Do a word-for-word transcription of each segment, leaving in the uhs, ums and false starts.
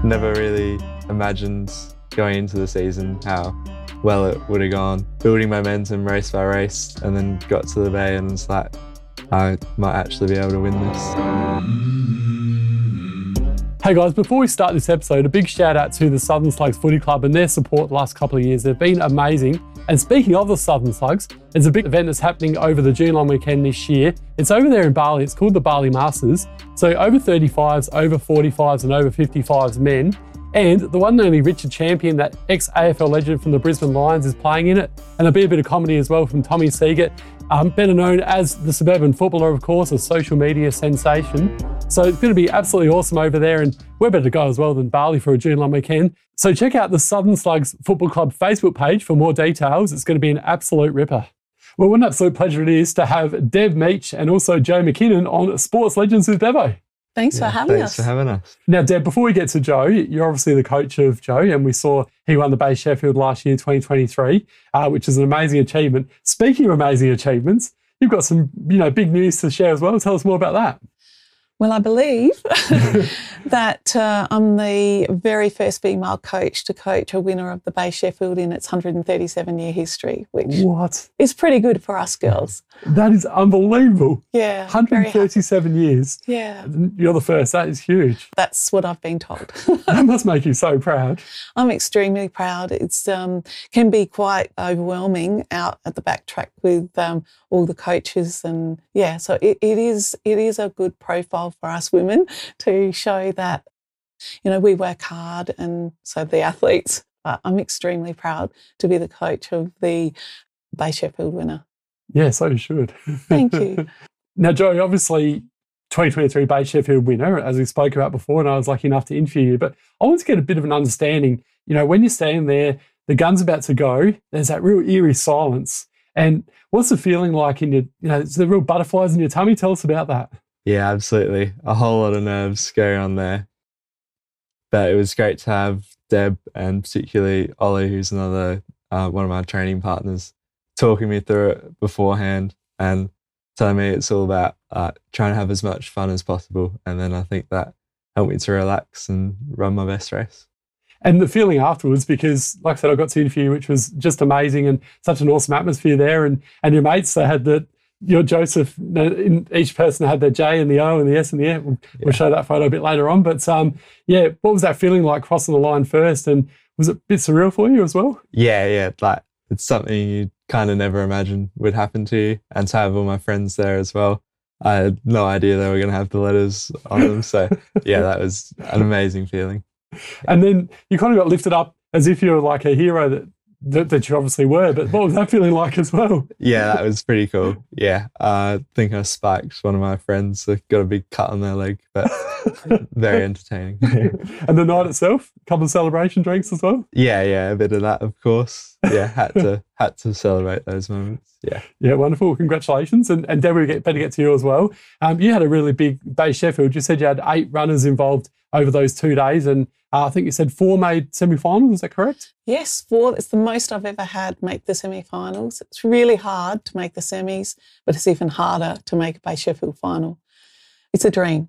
Never really imagined going into the season how well it would have gone. Building momentum race by race, and then got to the Bay and it's like, I might actually be able to win this. Hey guys, before we start this episode, a big shout out to the Southern Slugs Footy Club and their support the last couple of years. They've been amazing. And speaking of the Southern Slugs, there's a big event that's happening over the June long weekend this year. It's over there in Bali. It's called the Bali Masters. So over thirty-fives, over forty-fives and over fifty-fives men. And the one and only Richard Champion, that ex-A F L legend from the Brisbane Lions, is playing in it. And there'll be a bit of comedy as well from Tommy Seagate, um, better known as the Suburban Footballer, of course, a social media sensation. So it's going to be absolutely awesome over there, and we're better to go as well than Bali for a June long weekend. So check out the Southern Slugs Football Club Facebook page for more details. It's going to be an absolute ripper. Well, what an absolute pleasure it is to have Deb Meach and also Joe McKinnon on Sports Legends with Devo. Thanks yeah, for having thanks us. Thanks for having us. Now, Deb, before we get to Joe, you're obviously the coach of Joe, and we saw he won the Bay Sheffield last year, twenty twenty-three, uh, which is an amazing achievement. Speaking of amazing achievements, you've got some, you know, big news to share as well. Tell us more about that. Well, I believe that uh, I'm the very first female coach to coach a winner of the Bay Sheffield in its one hundred thirty-seven year history, which what? is pretty good for us girls. That is unbelievable. Yeah. one hundred thirty-seven years. Yeah. You're the first. That is huge. That's what I've been told. That must make you so proud. I'm extremely proud. It's um, can be quite overwhelming out at the backtrack with um, all the coaches, and yeah, so it, it is it is a good profile for us women to show that, you know, we work hard, and so the athletes. But I'm extremely proud to be the coach of the Bay Sheffield winner. Yeah, so you should. Thank you. Now, Joe, obviously twenty twenty-three Bay Sheffield winner, as we spoke about before, and I was lucky enough to interview you. But I want to get a bit of an understanding. You know, when you're standing there, the gun's about to go, there's that real eerie silence. And what's the feeling like in your, you know, is there real butterflies in your tummy? Tell us about that. Yeah, absolutely. A whole lot of nerves going on there. But it was great to have Deb and particularly Ollie, who's another uh, one of my training partners, talking me through it beforehand and telling me it's all about uh, trying to have as much fun as possible. And then I think that helped me to relax and run my best race. And the feeling afterwards, because like I said, I got to interview you, which was just amazing and such an awesome atmosphere there. And, and your mates, they had the, your Joseph, in each person had their J and the O and the S and the F. We'll, yeah. we'll show that photo a bit later on. But um, yeah, what was that feeling like crossing the line first? And was it a bit surreal for you as well? Yeah, yeah. Like it's something you kind of never imagined would happen to you. And to have all my friends there as well. I had no idea they were going to have the letters on them. So yeah, that was an amazing feeling. And then you kind of got lifted up as if you were like a hero that, that, that you obviously were. But what was that feeling like as well? Yeah, that was pretty cool. Yeah, uh, I think I spiked one of my friends. They got a big cut on their leg, but very entertaining. And the night itself, a couple of celebration drinks as well? Yeah, yeah, a bit of that, of course. Yeah, had to had to celebrate those moments. Yeah. Yeah, wonderful. Congratulations. And, and Debbie, we get better get to you as well. Um, you had a really big Bay Sheffield. You said you had eight runners involved over those two days. And uh, I think you said four made semi-finals. Is that correct? Yes, four. It's the most I've ever had make the semi-finals. It's really hard to make the semis, but it's even harder to make a Bay Sheffield final. It's a dream.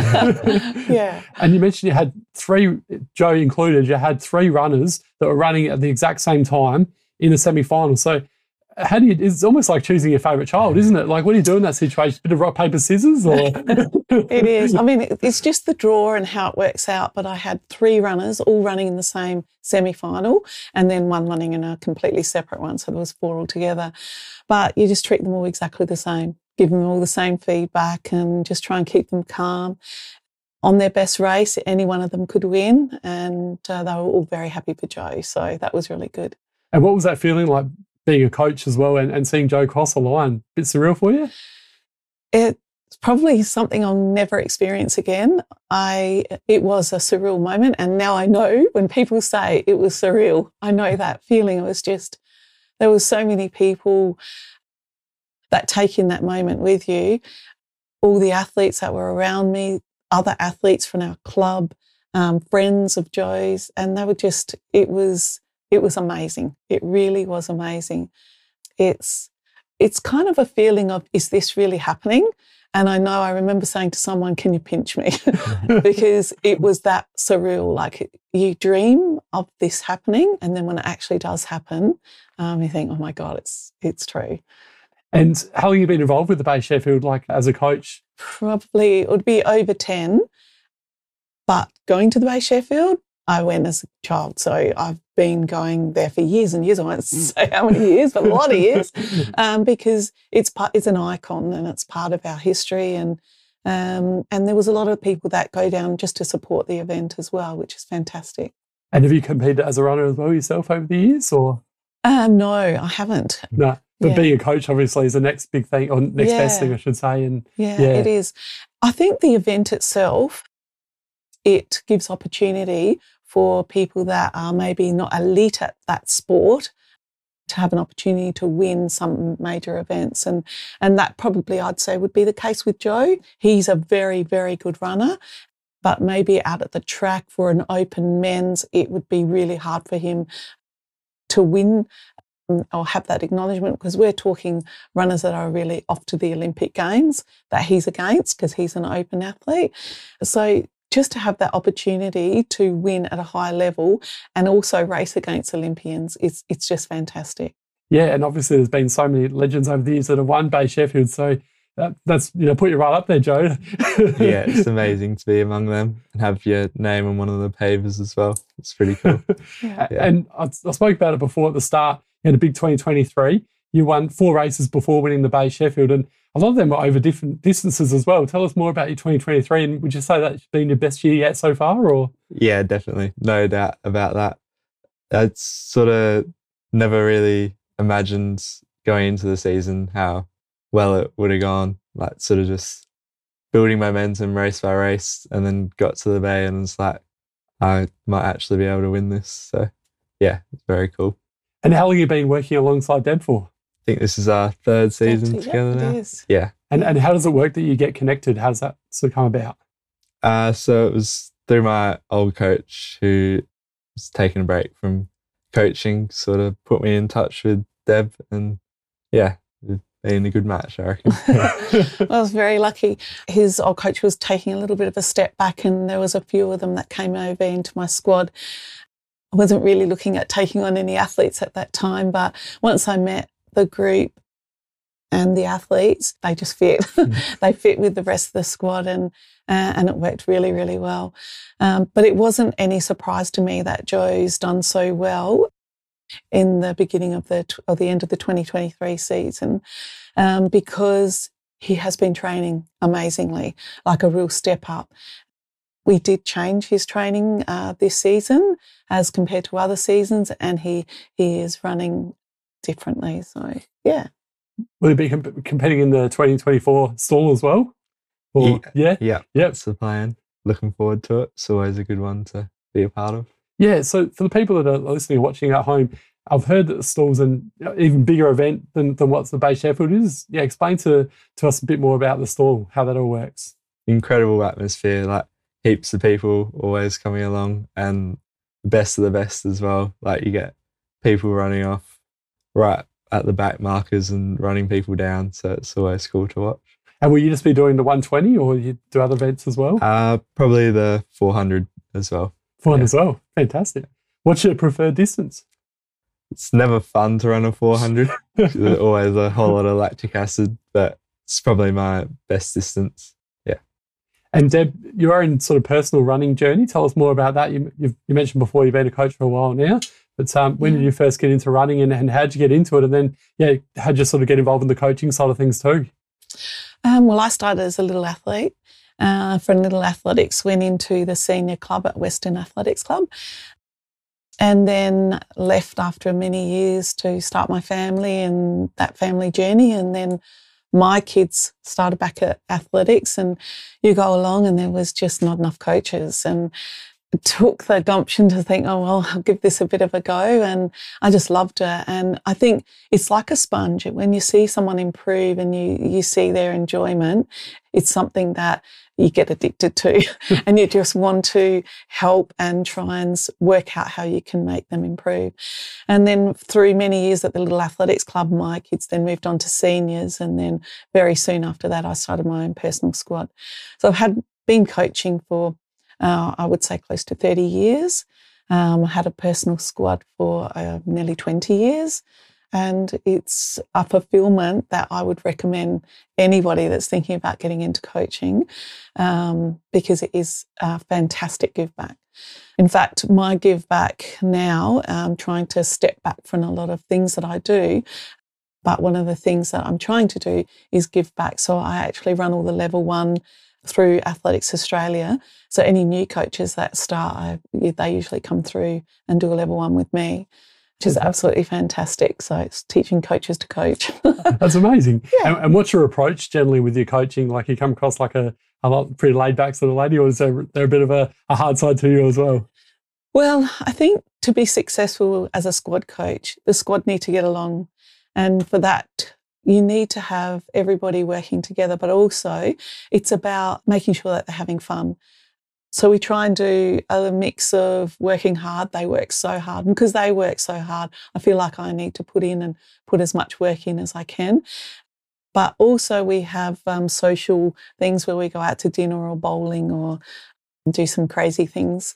Yeah. And you mentioned you had three, Joe included, you had three runners that were running at the exact same time in a semi-final. So how do you, it's almost like choosing your favourite child, isn't it? Like, what do you do in that situation? Bit of rock, paper, scissors? Or? It is. I mean, it's just the draw and how it works out. But I had three runners all running in the same semi-final and then one running in a completely separate one. So there was four altogether. But you just treat them all exactly the same, give them all the same feedback and just try and keep them calm. On their best race, any one of them could win. And uh, they were all very happy for Joe. So that was really good. And what was that feeling like, being a coach as well and, and seeing Joe cross the line? Bit surreal for you? It's probably something I'll never experience again. I It was a surreal moment, and now I know when people say it was surreal, I know that feeling. It was just, there were so many people that take in that moment with you, all the athletes that were around me, other athletes from our club, um, friends of Joe's, and they were just, it was... It was amazing. It really was amazing. It's it's kind of a feeling of, is this really happening? And I know I remember saying to someone, can you pinch me? Because it was that surreal. Like you dream of this happening, and then when it actually does happen, um, you think, oh my God, it's it's true. And how long have you been involved with the Bay Sheffield, like as a coach? Probably it would be over ten. But going to the Bay Sheffield, I went as a child. So I've been going there for years and years. I won't say how many years, but a lot of years, um, because it's part, it's an icon and it's part of our history. And um, and there was a lot of people that go down just to support the event as well, which is fantastic. And have you competed as a runner as well yourself over the years, or? Um, no, I haven't. No, but Yeah. being a coach obviously is the next big thing, or next Yeah. best thing, I should say. And Yeah, Yeah. it is. I think the event itself, it gives opportunity for people that are maybe not elite at that sport to have an opportunity to win some major events. And, and that probably I'd say would be the case with Joe. He's a very, very good runner, but maybe out at the track for an open men's, it would be really hard for him to win or have that acknowledgement, because we're talking runners that are really off to the Olympic Games that he's against, because he's an open athlete. So just to have that opportunity to win at a high level and also race against Olympians, it's it's just fantastic. yeah, and obviously there's been so many legends over the years that have won Bay Sheffield. So that, that's, you know, put you right up there, Joe. Yeah, it's amazing to be among them and have your name on one of the pavers as well. It's pretty cool. Yeah. Yeah. And I, I spoke about it before at the start. You had a big twenty twenty-three. You won four races before winning the Bay Sheffield, and a lot of them were over different distances as well. Tell us more about your twenty twenty-three, and would you say that's been your best year yet so far? Or Yeah, definitely. No doubt about that. I sort of never really imagined going into the season how well it would have gone. Like sort of just building momentum race by race, and then got to the Bay and was like, I might actually be able to win this. So yeah, it's very cool. And how long have you been working alongside Deb for? I think this is our third season That's it, together yeah, now. it is. Yeah. And and how does it work that you get connected? How does that sort of come about? Uh, so it was through my old coach who was taking a break from coaching, sort of put me in touch with Deb, and yeah, it's been a good match, I reckon. I was very lucky. His old coach was taking a little bit of a step back, and there was a few of them that came over into my squad. I wasn't really looking at taking on any athletes at that time, but once I met the group and the athletes, they just fit. Mm. They fit with the rest of the squad, and uh, and it worked really, really well. Um, but it wasn't any surprise to me that Joe's done so well in the beginning of the or the end of the twenty twenty-three season, um, because he has been training amazingly, like a real step up. We did change his training uh, this season as compared to other seasons, and he he is running differently. So yeah. Will he be comp- competing in the twenty twenty-four stall as well? Or, yeah, Yeah, Yep. that's the plan. Looking forward to it. It's always a good one to be a part of. yeah. So for the people that are listening or watching at home, I've heard that the stall's an even bigger event than, than what the Bay Sheffield is. Yeah, explain to, to us a bit more about the stall, how that all works. Incredible atmosphere, like heaps of people always coming along, and the best of the best as well. Like you get people running off right at the back markers and running people down, so it's always cool to watch. And will you just be doing the one twenty, or you do other events as well? Uh, probably the four hundred as well. four hundred yeah. as well. Fantastic. What's your preferred distance? It's never fun to run a four hundred. There's always a whole lot of lactic acid, but it's probably my best distance. Yeah. And Deb, your own sort of personal running journey, tell us more about that. You, you've, you mentioned before you've been a coach for a while now, but um, when Yeah. did you first get into running, and, and how'd you get into it? And then, yeah, how'd you sort of get involved in the coaching side of things too? Um, well, I started as a little athlete. Uh, from Little Athletics, went into the senior club at Western Athletics Club, and then left after many years to start my family and that family journey. And then my kids started back at athletics, and you go along and there was just not enough coaches. And took the gumption to think, oh, well, I'll give this a bit of a go. And I just loved it. And I think it's like a sponge. When you see someone improve and you, you see their enjoyment, it's something that you get addicted to and you just want to help and try and work out how you can make them improve. And then through many years at the Little Athletics Club, my kids then moved on to seniors. And then very soon after that, I started my own personal squad. So I've had been coaching for, uh, I would say, close to thirty years. Um, I had a personal squad for uh, nearly twenty years. And it's a fulfillment that I would recommend anybody that's thinking about getting into coaching, um, because it is a fantastic give back. In fact, my give back now, I'm trying to step back from a lot of things that I do. But one of the things that I'm trying to do is give back. So I actually run all the level one through Athletics Australia. So any new coaches that start, I, they usually come through and do a level one with me, which is absolutely fantastic. So it's teaching coaches to coach. That's amazing. Yeah. And, and what's your approach generally with your coaching? Like, you come across like a, a lot pretty laid back sort of lady, or is there, there a bit of a, a hard side to you as well? Well, I think to be successful as a squad coach, the squad need to get along. And for that, you need to have everybody working together, but also it's about making sure that they're having fun. So we try and do a mix of working hard. They work so hard. And because they work so hard, I feel like I need to put in and put as much work in as I can. But also we have um, social things where we go out to dinner or bowling or do some crazy things.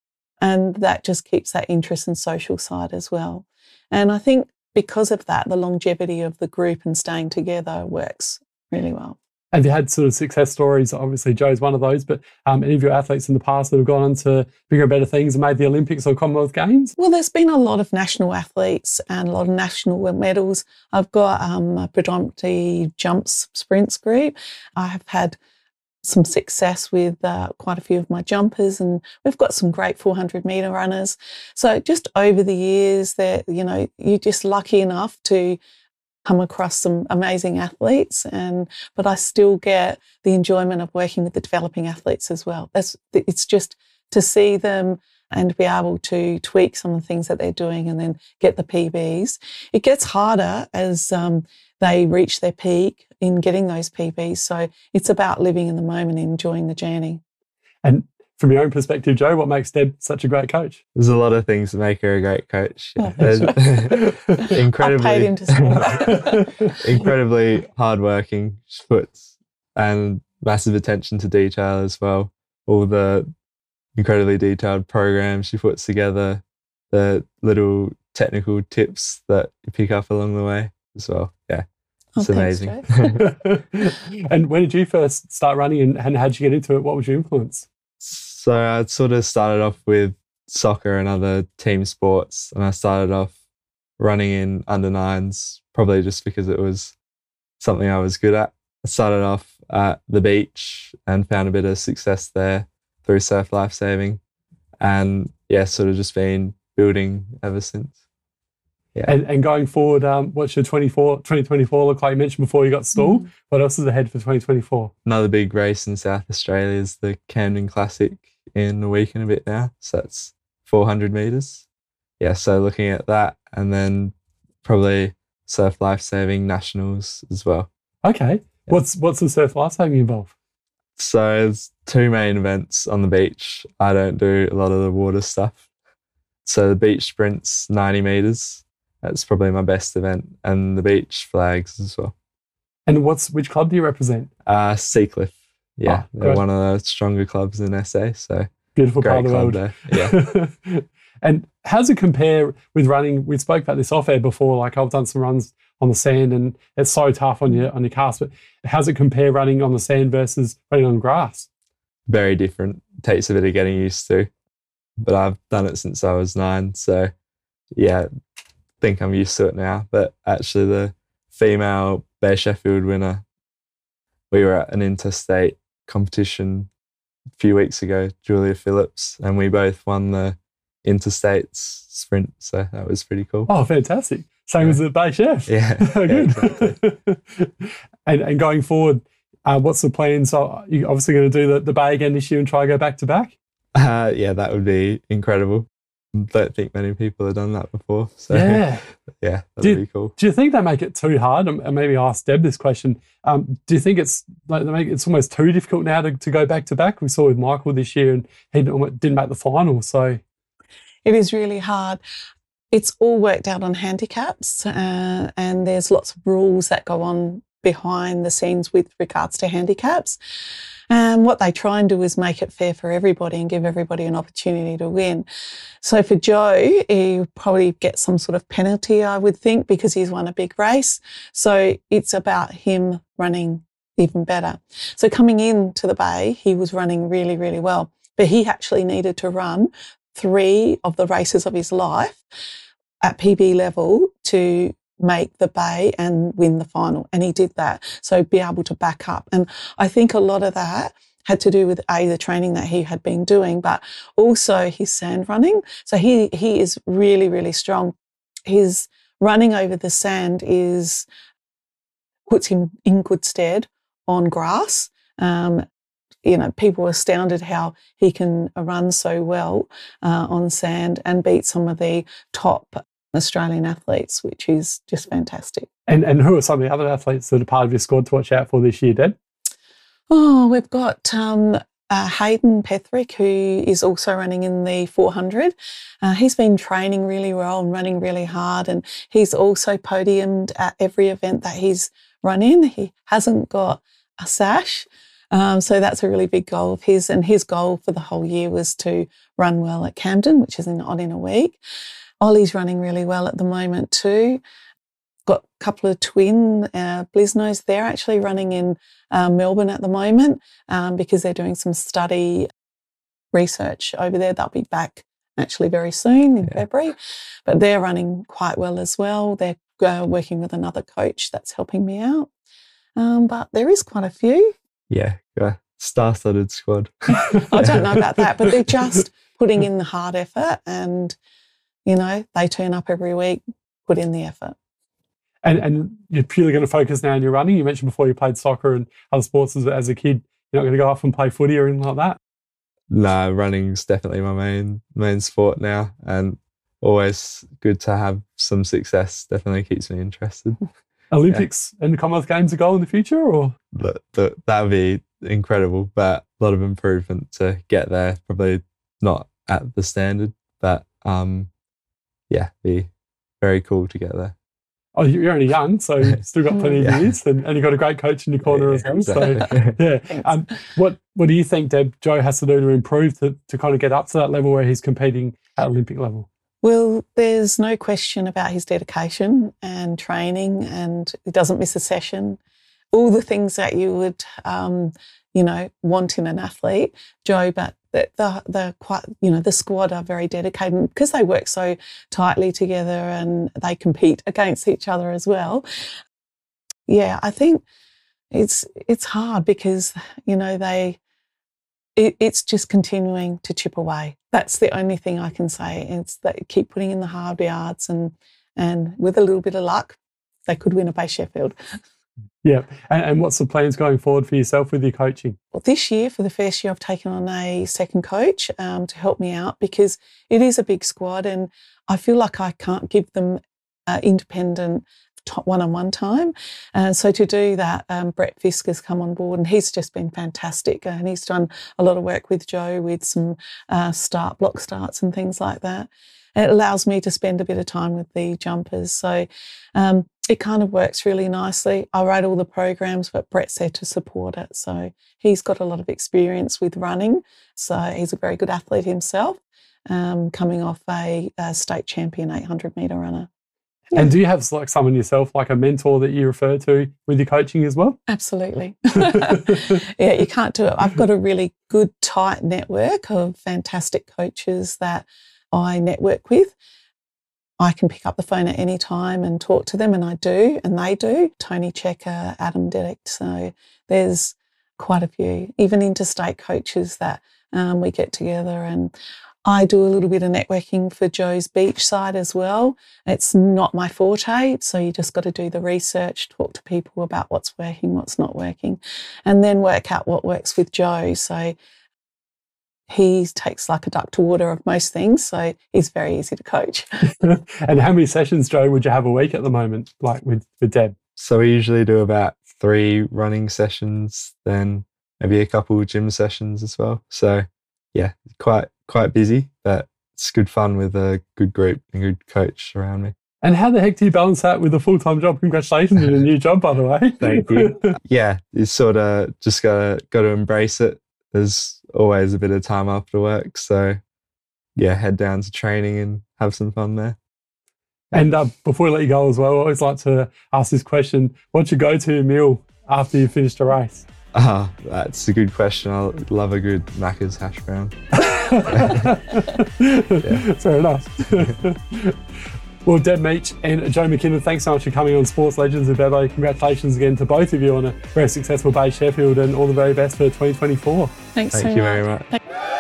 And that just keeps that interest and social side as well. And I think because of that, the longevity of the group and staying together works really well. Have you had sort of success stories? Obviously, Joe's one of those, but um, any of your athletes in the past that have gone on to bigger and better things and made the Olympics or Commonwealth Games? Well, there's been a lot of national athletes and a lot of national medals. I've got um, a predominantly jumps sprints group. I have had some success with uh, quite a few of my jumpers, and we've got some great four hundred metre runners. So just over the years that, you know, you're just lucky enough to come across some amazing athletes, and but I still get the enjoyment of working with the developing athletes as well. That's, it's just to see them and be able to tweak some of the things that they're doing and then get the P Bs. It gets harder as um, they reach their peak in getting those P Bs. So it's about living in the moment and enjoying the journey. And from your own perspective, Joe, what makes Deb such a great coach? There's a lot of things that make her a great coach. Oh, incredibly, I paid him to say that. incredibly hardworking. She puts and massive attention to detail as well. All the incredibly detailed programs she puts together, the little technical tips that you pick up along the way as well. Yeah, it's Oh, thanks, amazing. Joe. And when did you first start running, and, and how did you get into it? What was your influence? So I sort of started off with soccer and other team sports, and I started off running in under nines, probably just because it was something I was good at. I started off at the beach and found a bit of success there through surf lifesaving, and yeah, sort of just been building ever since. Yeah. And, and going forward, um, what's your twenty-four, twenty twenty-four look like? You mentioned before you got stalled. Mm. What else is ahead for twenty twenty-four? Another big race in South Australia is the Camden Classic in a week and a bit now. So that's four hundred metres. Yeah, so looking at that, and then probably surf lifesaving nationals as well. Okay. Yeah. What's what's the surf lifesaving involve? So there's two main events on the beach. I don't do a lot of the water stuff. So the beach sprint's ninety metres. That's probably my best event, and the beach flags as well. And what's which club do you represent? Uh, Seacliff. Yeah, oh, they're one of the stronger clubs in S A. So beautiful great part of the world. There. Yeah. And how does it compare with running? We spoke about this off air before. Like, I've done some runs on the sand, and it's so tough on your on your cast. But how does it compare running on the sand versus running on grass? Very different. Takes a bit of getting used to, but I've done it since I was nine. So yeah. think I'm used to it now. But actually the female Bay Sheffield winner, we were at an interstate competition a few weeks ago, Julia Phillips, and we both won the interstates sprint. So that was pretty cool. Oh, fantastic. Same yeah. as the Bay Chef. Yeah. Good. Yeah, exactly. and, and going forward, uh, what's the plan? So you're obviously going to do the, the Bay again this year and try to go back to back? Uh, yeah, that would be incredible. Don't think many people have done that before. So Yeah. yeah, that'd Do- be cool. Do you think they make it too hard? And and maybe ask Deb this question. Um, do you think it's like they make it's almost too difficult now to, to go back to back? We saw with Michael this year, and he didn't didn't make the final. So It is really hard. It's all worked out on handicaps, uh, and there's lots of rules that go on behind the scenes with regards to handicaps. And what they try and do is make it fair for everybody and give everybody an opportunity to win. So for Joe, he probably get some sort of penalty, I would think, because he's won a big race. So it's about him running even better. So coming into the Bay, he was running really, really well, but he actually needed to run three of the races of his life at P B level to make the Bay and win the final. And he did that. So be able to back up. And I think a lot of that had to do with A, the training that he had been doing, but also his sand running. So he, he is really, really strong. His running over the sand is, puts him in good stead on grass. Um, you know, people were astounded how he can run so well uh, on sand and beat some of the top Australian athletes, which is just fantastic. and and who are some of the other athletes that are part of your squad to watch out for this year, Deb? Oh, we've got um, uh, Hayden Petherick, who is also running in the four hundred. Uh, he's been training really well and running really hard, and he's also podiumed at every event that he's run in. He hasn't got a sash, um, so that's a really big goal of his. And his goal for the whole year was to run well at Camden, which is in, on in a week. Ollie's running really well at the moment too. Got a couple of twin uh, Blisnos. They're actually running in uh, Melbourne at the moment um, because they're doing some study research over there. They'll be back actually very soon in Yeah. February, but they're running quite well as well. They're uh, working with another coach that's helping me out. Um, but there is quite a few. Yeah, yeah. Star-studded squad. I don't know about that, but they're just putting in the hard effort, and, you know, they turn up every week, put in the effort. And and you're purely going to focus now on your running. You mentioned before you played soccer and other sports as, as a kid. You're not going to go off and play footy or anything like that? No, running's definitely my main main sport now, and always good to have some success. Definitely keeps me interested. Olympics and the Commonwealth Games a goal in the future, or? That that that would be incredible, but a lot of improvement to get there. Probably not at the standard, but um, yeah, be very cool to get there. Oh, you're only young, so you've still got plenty Yeah. of years, and, and you've got a great coach in your corner as well. So, Exactly. yeah. Um, what what do you think, Deb, Joe has to do to improve to, to kind of get up to that level where he's competing at Olympic level? Well, there's no question about his dedication and training, and he doesn't miss a session. All the things that you would, um, you know, want in an athlete, Joe, but the, the, the quite, you know, the squad are very dedicated because they work so tightly together and they compete against each other as well. Yeah, I think it's it's hard because, you know, they it, it's just continuing to chip away. That's the only thing I can say. It's that keep putting in the hard yards, and and with a little bit of luck, they could win a Bay Sheffield. Yeah. And, and what's the plans going forward for yourself with your coaching? Well, this year, for the first year, I've taken on a second coach um, to help me out because it is a big squad, and I feel like I can't give them uh, independent top one-on-one time. And so to do that, um, Brett Fisk has come on board, and he's just been fantastic. And he's done a lot of work with Joe with some uh, start block starts and things like that. And it allows me to spend a bit of time with the jumpers. So um, it kind of works really nicely. I write all the programs, but Brett's there to support it. So he's got a lot of experience with running. So he's a very good athlete himself, um, coming off a, a state champion eight hundred metre runner. Yeah. And do you have like someone yourself, like a mentor that you refer to with your coaching as well? Absolutely. Yeah, you can't do it. I've got a really good, tight network of fantastic coaches that I network with. I can pick up the phone at any time and talk to them, and I do, and they do. Tony Checker, Adam Dedek. So there's quite a few, even interstate coaches that um, we get together, and I do a little bit of networking for Joe's beach side as well. It's not my forte, so you just got to do the research, talk to people about what's working, what's not working, and then work out what works with Joe. So he takes like a duck to water of most things, so he's very easy to coach. And how many sessions, Joe, would you have a week at the moment, like with, with Deb? So we usually do about three running sessions, then maybe a couple of gym sessions as well. So yeah, quite quite busy, but it's good fun with a good group and good coach around me. And how the heck do you balance that with a full-time job? Congratulations on a new job, by the way. Thank you. Yeah, you sort of just gotta gotta embrace it. There's always a bit of time after work, so yeah, head down to training and have some fun there. And uh, before we let you go as well, I always like to ask this question: what's your go-to meal after you've finished a race? Ah, oh, that's a good question. I love a good Macca's hash brown. Yeah. Fair enough. Well, Deb Meach and Joe McKinnon, thanks so much for coming on Sports Legends of Bevo. Congratulations again to both of you on a very successful Bay Sheffield, and all the very best for twenty twenty-four. Thanks Thank so you much. very much. Thank-